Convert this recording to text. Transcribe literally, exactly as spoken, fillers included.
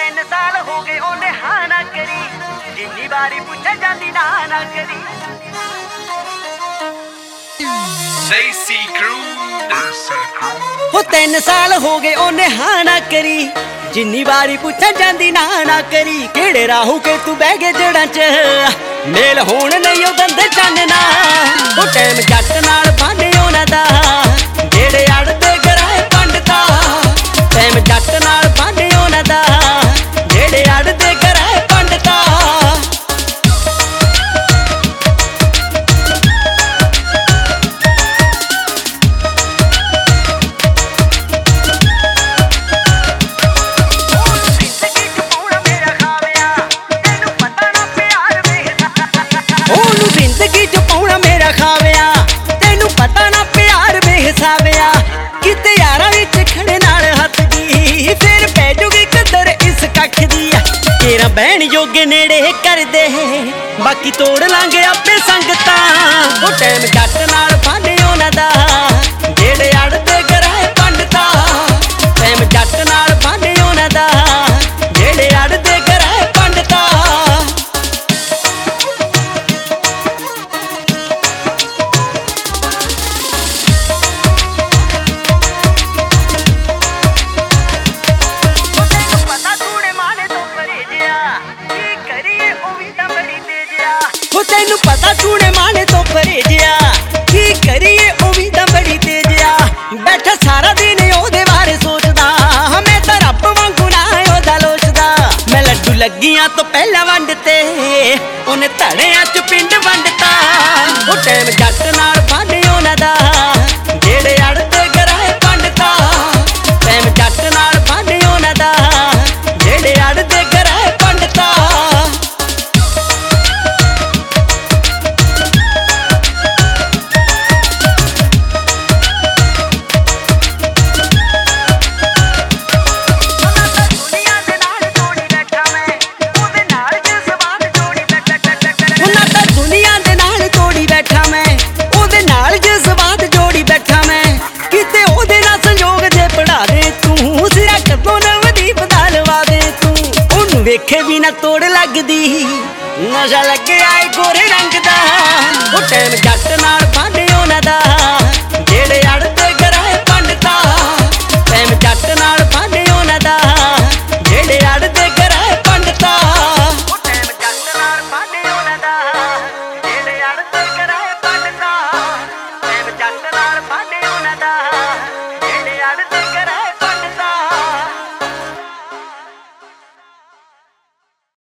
तीन साल हो गए ओने हाँ ना करी, जिन्नी बारी पूछे जाती ना ना करी। हो तीन साल हो गए ओने हाँ ना करी, जिन्नी बारी पूछे जाती ना ना करी। केड़े राहू के तू बह गए जड़ा च मेल होण नहीं ओ दंदे चानना। ओ टाइम जट नाल बाने ओना दा जेड़े अड़दे गराए पंडता। टाइम जट नाल बाने ओना दा जेड़े अड़दे गराए पंडता। जिंदगी च पाउणा मेरा खाविया तेनू पता ना प्यार बेहिसाबिया। किते यारां विच खड़े नाल हथ दी फिर पै जूगी कदर इस कख दी। तेरा बहन जोगे नेड़े कर दे बाकी तोड़ लांगे आपे संगतां। ओ टाइम जट नाल बाने ओना दा जेड़े अड़दे गराए पंडता। टाइम जट नाल बाने ओना दा जेड़े अड़दे गराए पंडता। तैनू पता टूने माने तो परे जिया की करिए ओ भी तां बड़ी तेज आ। बैठा सारा दिन ओदे बारे सोचदा मैं तां रब वांगू ना ओदा लोचदा। मैं लड्डू लग्गियां तो पहला वंड ते ओने धड़ियां च पिंड वंडता। ओ टाइम जट नाल बाने ओना दा जेड़े अड़दे गराए पंडता। टाइम जट नाल बाने ओना दा जेड़े अड़दे गराए पंडता। वेखे भी ना तोड़ लगदी नशा लगे आए गोरे रंग दा। ओ टाइम जट नाल बाने ओना दा